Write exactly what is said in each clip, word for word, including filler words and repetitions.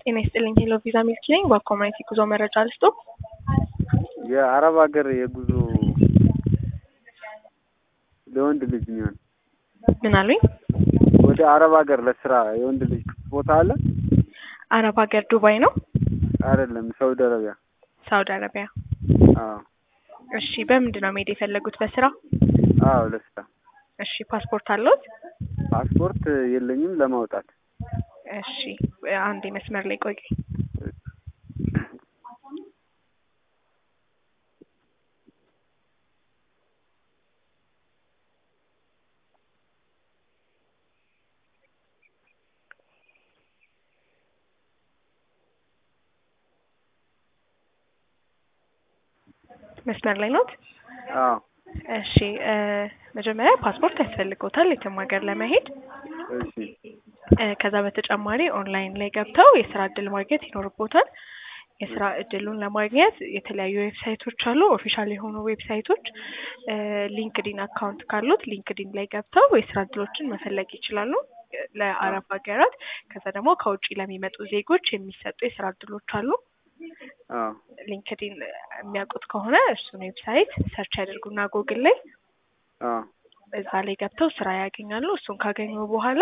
ጤና ይስጥልኝ ሄሎ ቪዛ ሚልኪ ነኝ። በኮሚኒቲ ጉዞ መረጃ ልስጦ። የአረብ ሀገር የጉዞ ለወንድ ልጅ ነው። ምን አሉኝ? ወደ አረብ ሀገር ለስራ የወንድ ልጅ ቦታ አለ? አረብ ሀገር ዱባይ ነው? አይደለም፣ ሳውዲ አረቢያ። ሳውዲ አረቢያ። አዎ። እሺ፣ በምንድን ነው መሄድ የፈለጉት? በስራ? አዎ፣ ለስራ። እሺ፣ ፓስፖርት አለዎት? ፓስፖርት የለኝም ለማውጣት። እሺ፣ አንዴ መስመር ላይ ቆይ። መስመር ላይ ነው? አዎ። እሺ፣ መጀመሪያ ፓስፖርት ያስፈልጎታል የትም ሀገር ለመሄድ። እሺ። ከዛ በተጨማሪ ኦንላይን ላይ ገብተው የስራ እድል ማግኘት ይኖርቦታል። የስራ እድሉን ለማግኘት የተለያዩ ዌብሳይቶች አሉ፣ ኦፊሻል የሆኑ ዌብሳይቶች። ሊንክዲን አካውንት ካሉት ሊንክዲን ላይ ገብተው የስራ እድሎችን መፈለግ ይችላሉ ለአረብ ሀገራት። ከዛ ደግሞ ከውጪ ለሚመጡ ዜጎች የሚሰጡ የስራ እድሎች አሉ። አዎ። ሊንክዲን የሚያውቁት ከሆነ እሱን ዌብሳይት ሰርች ያደርጉና ጉግል ላይ አዎ እዛ ላይ ገብተው ስራ ያገኛሉ። እሱን ካገኙ በኋላ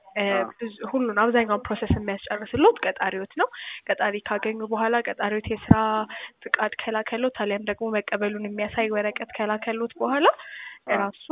ሁሉን አብዛኛውን ፕሮሰስ የሚያስጨርስሉት ቀጣሪዎት ነው። ቀጣሪ ካገኙ በኋላ ቀጣሪዎት የስራ ፍቃድ ከላከሉት አሊያም ደግሞ መቀበሉን የሚያሳይ ወረቀት ከላከሉት በኋላ ራሱ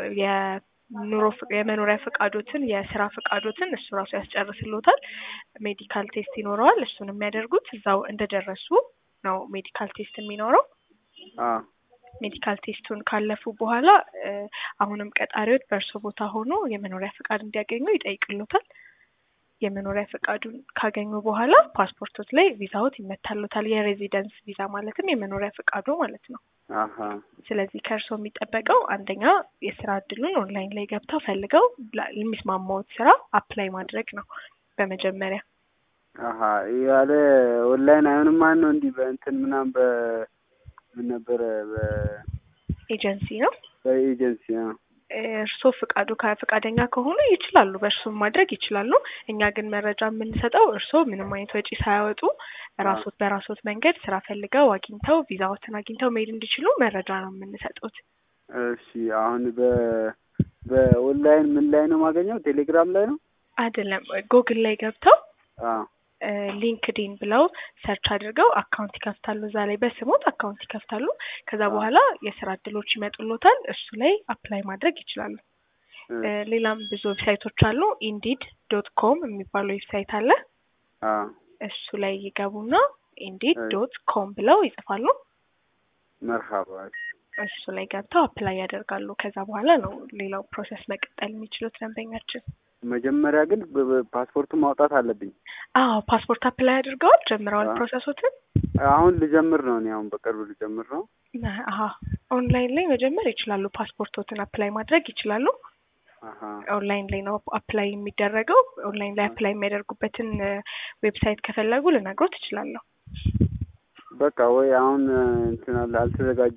የኑሮ የመኖሪያ ፍቃዶትን የስራ ፍቃዶትን እሱ ራሱ ያስጨርስሉታል። ሜዲካል ቴስት ይኖረዋል። እሱን የሚያደርጉት እዛው እንደደረሱ ነው ሜዲካል ቴስት የሚኖረው። አዎ። ሜዲካል ቴስቱን ካለፉ በኋላ አሁንም ቀጣሪዎች በእርሶ ቦታ ሆኖ የመኖሪያ ፍቃድ እንዲያገኙ ይጠይቅሉታል። የመኖሪያ ፍቃዱን ካገኙ በኋላ ፓስፖርቶት ላይ ቪዛዎት ይመታሉታል። የሬዚደንስ ቪዛ ማለትም የመኖሪያ ፍቃዱ ማለት ነው። አሃ። ስለዚህ ከእርሶ የሚጠበቀው አንደኛ የስራ እድሉን ኦንላይን ላይ ገብተው ፈልገው የሚስማማዎት ስራ አፕላይ ማድረግ ነው በመጀመሪያ። አሃ። ያለ ኦንላይን አይሆንም ማለት ነው? እንዲህ በእንትን ምናምን በ ምን ነበር በኤጀንሲ ነው? በኤጀንሲ ነው። እርሶ ፍቃዱ ከፍቃደኛ ከሆኑ ይችላሉ፣ በእርሱም ማድረግ ይችላሉ። እኛ ግን መረጃ የምንሰጠው እርሶ ምንም አይነት ወጪ ሳያወጡ ራሶት በራሶት መንገድ ስራ ፈልገው አግኝተው ቪዛዎትን አግኝተው መሄድ እንዲችሉ መረጃ ነው የምንሰጡት። እሺ። አሁን በ በኦንላይን ምን ላይ ነው የማገኘው? ቴሌግራም ላይ ነው? አይደለም፣ ጉግል ላይ ገብተው አዎ ሊንክዲን ብለው ሰርች አድርገው አካውንት ይከፍታሉ። እዛ ላይ በስሞት አካውንት ይከፍታሉ። ከዛ በኋላ የስራ እድሎች ይመጡልዎታል። እሱ ላይ አፕላይ ማድረግ ይችላሉ። ሌላም ብዙ ዌብሳይቶች አሉ። ኢንዲድ ዶት ኮም የሚባለው ዌብሳይት አለ። አዎ። እሱ ላይ ይገቡና ኢንዲድ ዶት ኮም ብለው ይጽፋሉ። መርሃባ። እሱ ላይ ገብተው አፕላይ ያደርጋሉ። ከዛ በኋላ ነው ሌላው ፕሮሰስ መቀጠል የሚችሉት ደንበኛችን። መጀመሪያ ግን ፓስፖርቱን ማውጣት አለብኝ። አዎ። ፓስፖርት አፕላይ አድርገዋል? ጀምረዋል ፕሮሰሱትን? አሁን ልጀምር ነው። እኔ አሁን በቅርብ ልጀምር ነው። አሃ። ኦንላይን ላይ መጀመር ይችላሉ። ፓስፖርቶትን አፕላይ ማድረግ ይችላሉ። አሃ። ኦንላይን ላይ ነው አፕላይ የሚደረገው። ኦንላይን ላይ አፕላይ የሚያደርጉበትን ዌብሳይት ከፈለጉ ልነግሮት እችላለሁ። በቃ ወይ አሁን እንትን አልተዘጋጀ